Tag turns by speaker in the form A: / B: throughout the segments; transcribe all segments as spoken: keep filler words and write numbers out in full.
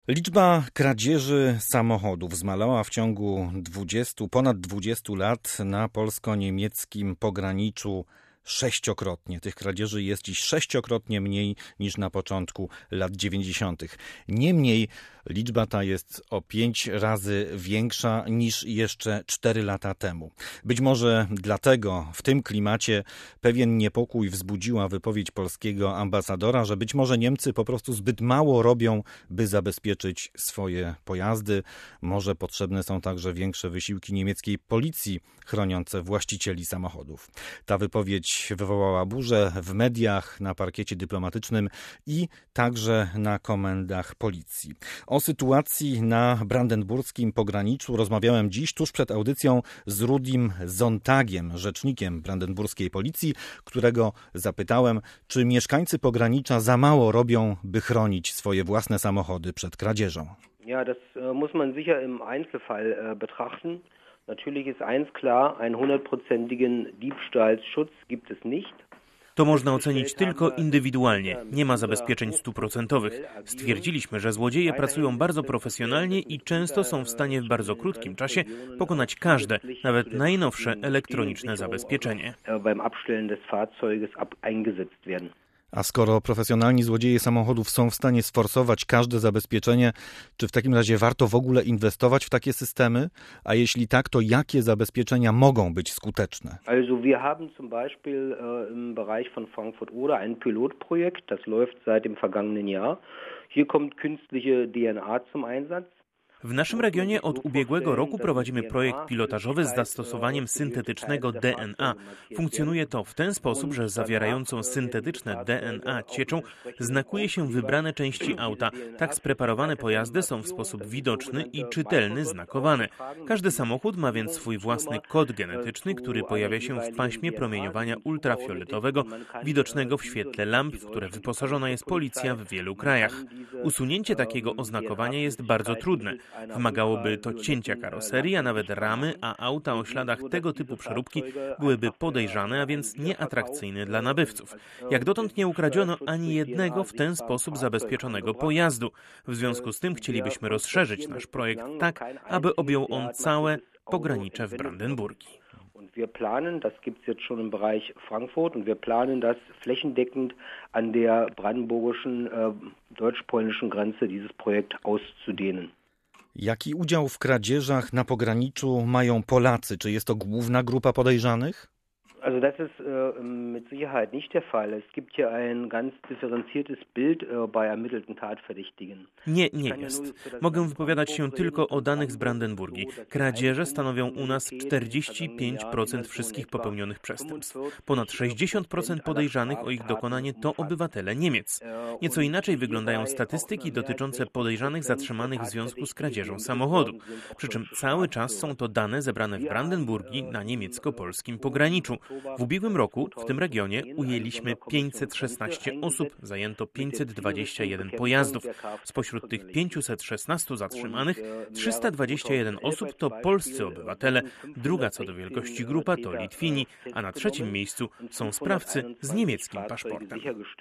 A: Liczba kradzieży samochodów zmalała w ciągu dwudziestu, ponad dwudziestu lat na polsko-niemieckim pograniczu sześciokrotnie. Tych kradzieży jest dziś sześciokrotnie mniej niż na początku lat dziewięćdziesiątych. Niemniej liczba ta jest o pięć razy większa niż jeszcze cztery lata temu. Być może dlatego w tym klimacie pewien niepokój wzbudziła wypowiedź polskiego ambasadora, że być może Niemcy po prostu zbyt mało robią, by zabezpieczyć swoje pojazdy. Może potrzebne są także większe wysiłki niemieckiej policji chroniące właścicieli samochodów. Ta wypowiedź wywołała burzę w mediach, na parkiecie dyplomatycznym i także na komendach policji. O sytuacji na brandenburskim pograniczu rozmawiałem dziś tuż przed audycją z Rudim Sontagiem, rzecznikiem brandenburskiej policji, którego zapytałem, czy mieszkańcy pogranicza za mało robią, by chronić swoje własne samochody przed kradzieżą.
B: Ja, das muss man sicher im Einzelfall betrachten. Natürlich ist eins klar, einen hundertprozentigen Diebstahlschutz gibt es nicht.
C: To można ocenić tylko indywidualnie. Nie ma zabezpieczeń stuprocentowych. Stwierdziliśmy, że złodzieje pracują bardzo profesjonalnie i często są w stanie w bardzo krótkim czasie pokonać każde, nawet najnowsze elektroniczne zabezpieczenie.
B: Beim Abstellen des Fahrzeuges eingesetzt werden.
A: A skoro profesjonalni złodzieje samochodów są w stanie sforsować każde zabezpieczenie, czy w takim razie warto w ogóle inwestować w takie systemy? A jeśli tak, to jakie zabezpieczenia mogą być skuteczne?
B: Also wir haben zum Beispiel äh, im Bereich von Frankfurt-Oder ein Pilotprojekt, das läuft seit dem vergangenen Jahr. Hier kommt künstliche D N A zum Einsatz.
C: W naszym regionie od ubiegłego roku prowadzimy projekt pilotażowy z zastosowaniem syntetycznego D N A. Funkcjonuje to w ten sposób, że zawierającą syntetyczne D N A cieczą znakuje się wybrane części auta. Tak spreparowane pojazdy są w sposób widoczny i czytelny znakowane. Każdy samochód ma więc swój własny kod genetyczny, który pojawia się w paśmie promieniowania ultrafioletowego, widocznego w świetle lamp, w które wyposażona jest policja w wielu krajach. Usunięcie takiego oznakowania jest bardzo trudne. Wymagałoby to cięcia karoserii, a nawet ramy, a auta o śladach tego typu przeróbki byłyby podejrzane, a więc nieatrakcyjne dla nabywców. Jak dotąd nie ukradziono ani jednego w ten sposób zabezpieczonego pojazdu. W związku z tym chcielibyśmy rozszerzyć nasz projekt tak, aby objął on całe pogranicze w Brandenburgii.
B: Wir planen, das gibt es jetzt schon im Bereich Frankfurt, und wir planen das flächendeckend an der brandenburgischen, äh, deutsch-polnischen Grenze dieses Projekt auszudehnen.
A: Jaki udział w kradzieżach na pograniczu mają Polacy? Czy jest to główna grupa podejrzanych?
B: Also das ist äh, mit Sicherheit nicht der Fall. Es gibt hier ein ganz differenziertes Bild äh, bei ermittelten Tatverdächtigen.
C: Nie, nie jest. Mogę wypowiadać się tylko o danych z Brandenburgii. Kradzieże stanowią u nas czterdzieści pięć procent wszystkich popełnionych przestępstw. Ponad sześćdziesiąt procent podejrzanych o ich dokonanie to obywatele Niemiec. Nieco inaczej wyglądają statystyki dotyczące podejrzanych zatrzymanych w związku z kradzieżą samochodu. Przy czym cały czas są to dane zebrane w Brandenburgii na niemiecko-polskim pograniczu. W ubiegłym roku w tym regionie ujęliśmy pięćset szesnaście osób, zajęto pięćset dwadzieścia jeden pojazdów. Spośród tych pięćset szesnaście zatrzymanych trzysta dwadzieścia jeden osób to polscy obywatele, druga co do wielkości grupa to Litwini, a na trzecim miejscu są sprawcy z niemieckim paszportem.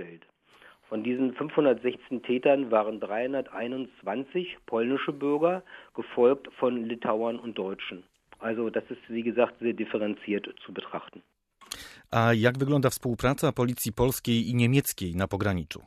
B: Von diesen fünfhundertsechzehn Tätern waren dreihunderteinundzwanzig polnische Bürger, gefolgt von Litauern und Deutschen. Also das ist, wie gesagt, sehr differenziert zu betrachten.
A: A jak wygląda współpraca policji polskiej i niemieckiej na pograniczu?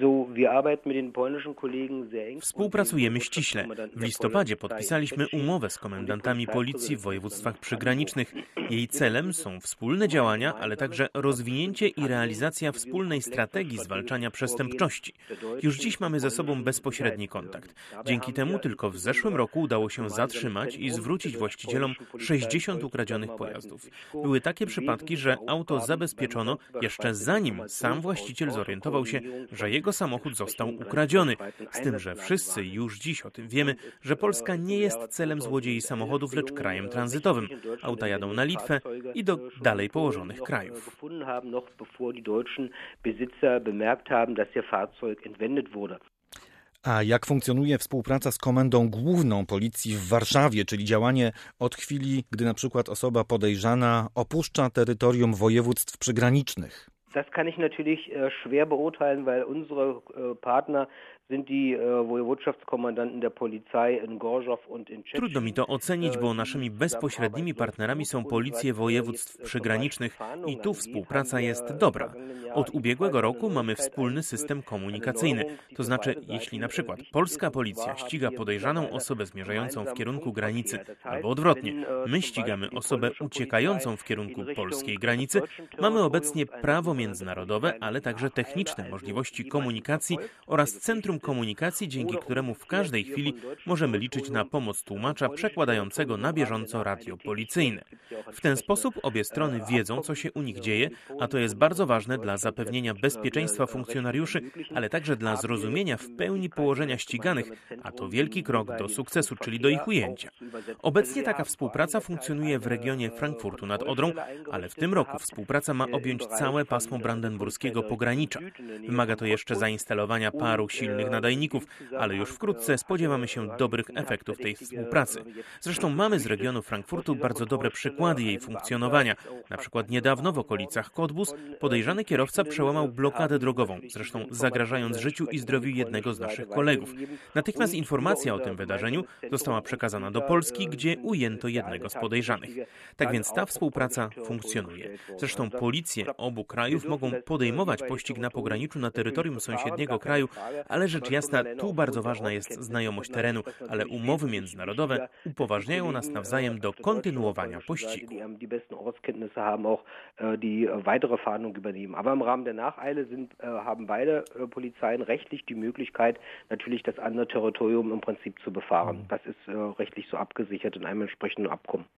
C: Współpracujemy ściśle. W listopadzie podpisaliśmy umowę z komendantami policji w województwach przygranicznych. Jej celem są wspólne działania, ale także rozwinięcie i realizacja wspólnej strategii zwalczania przestępczości. Już dziś mamy ze sobą bezpośredni kontakt. Dzięki temu tylko w zeszłym roku udało się zatrzymać i zwrócić właścicielom sześćdziesiąt ukradzionych pojazdów. Były takie przypadki, że auto zabezpieczono jeszcze zanim sam właściciel zorientował się, że jego samochód został ukradziony. Z tym, że wszyscy już dziś o tym wiemy, że Polska nie jest celem złodziei samochodów, lecz krajem tranzytowym. Auta jadą na Litwę i do dalej położonych krajów.
A: A jak funkcjonuje współpraca z Komendą Główną Policji w Warszawie, czyli działanie od chwili, gdy na przykład osoba podejrzana opuszcza terytorium województw przygranicznych?
B: Das kann ich natürlich schwer beurteilen, weil unsere Partner sind die Województschaftskommandanten der Polizei in Gorzów und in Tschetschen.
C: Trudno mi to ocenić, bo naszymi bezpośrednimi partnerami są policje województw przygranicznych i tu współpraca jest dobra. Od ubiegłego roku mamy wspólny system komunikacyjny. To znaczy, jeśli na przykład polska policja ściga podejrzaną osobę zmierzającą w kierunku granicy, albo odwrotnie, my ścigamy osobę uciekającą w kierunku polskiej granicy, mamy obecnie prawo międzynarodowe, ale także techniczne możliwości komunikacji oraz centrum komunikacji, dzięki któremu w każdej chwili możemy liczyć na pomoc tłumacza przekładającego na bieżąco radio policyjne. W ten sposób obie strony wiedzą, co się u nich dzieje, a to jest bardzo ważne dla zapewnienia bezpieczeństwa funkcjonariuszy, ale także dla zrozumienia w pełni położenia ściganych, a to wielki krok do sukcesu, czyli do ich ujęcia. Obecnie taka współpraca funkcjonuje w regionie Frankfurtu nad Odrą, ale w tym roku współpraca ma objąć całe pasmo brandenburskiego pogranicza. Wymaga to jeszcze zainstalowania paru silnych nadajników, ale już wkrótce spodziewamy się dobrych efektów tej współpracy. Zresztą mamy z regionu Frankfurtu bardzo dobre przykłady jej funkcjonowania. Na przykład niedawno w okolicach Cottbus podejrzany kierowca przełamał blokadę drogową, zresztą zagrażając życiu i zdrowiu jednego z naszych kolegów. Natychmiast informacja o tym wydarzeniu została przekazana do Polski, gdzie ujęto jednego z podejrzanych. Tak więc ta współpraca funkcjonuje. Zresztą policje obu krajów mogą podejmować pościg na pograniczu na terytorium sąsiedniego kraju, ale rzecz jasna, tu bardzo ważna jest znajomość terenu, ale umowy międzynarodowe upoważniają nas nawzajem do kontynuowania pościgu.
B: Aber im Rahmen der Nacheile sind, haben beide Polizeien rechtlich die Möglichkeit, natürlich das andere Territorium im Prinzip zu befahren. Das ist rechtlich so abgesichert in einem entsprechenden Abkommen.